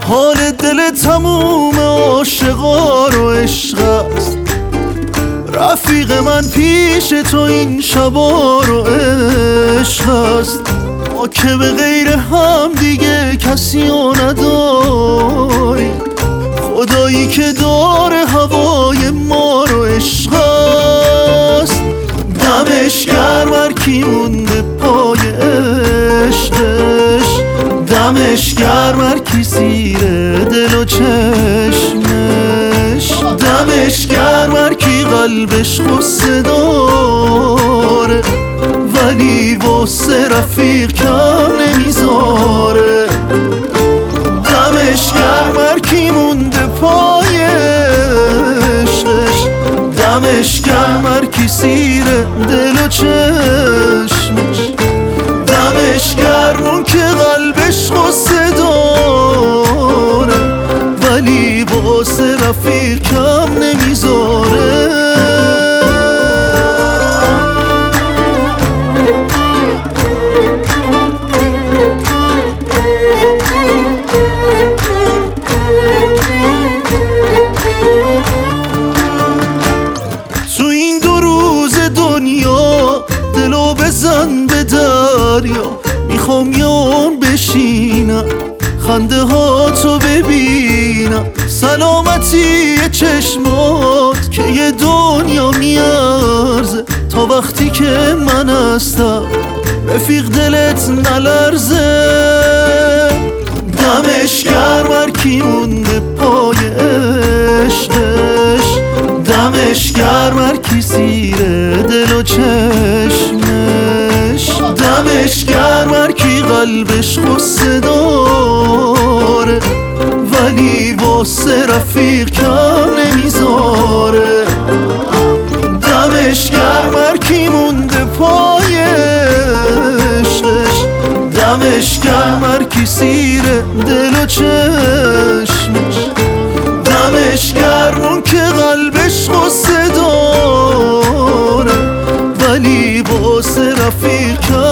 حال دل تموم عاشقا رو عشق است. رفیق من پیش تو این شبا رو عشق است. ما که به غیر هم دیگه کسی رو نداری، خدایی که داره هوای ما رو عشق است. دمش گرم هر کی مونده پای عشقش، دمش گرم هر کی زیر دل و چشمش، دمش گرم هر کی قلبش غصه داره ولی واسه رفیق کم نمیذاره. دمش گرم هر کی مونده پای عشقش، دمش گرم هر کی زیر دل و چشمش، دمش گرم اون که قلبش غصه داره ولی واسه رفیق کم نمیذاره. تو این 2 روز دنیا دلو بزن به دریا، میخوام یه عمر بشینم خنده ها تو ببینم، سلامتی چشمات که یه دنیا میارزه، تا وقتی که من هستم رفیق دلت نلرزه. دمش گرم هر کی مونده پای عشقش، دمش گرم هر کی زیر دل و چشمش، دمش گرم هر کی قلبش غصه داره ولی واسه رفیق کم نمیذاره. دمش گرم هر کی مونده پای عشقش، دمش گرم هر کی زیر دل و چشمش، دمش گرم اون که قلبش غصه داره ولی واسه رفیق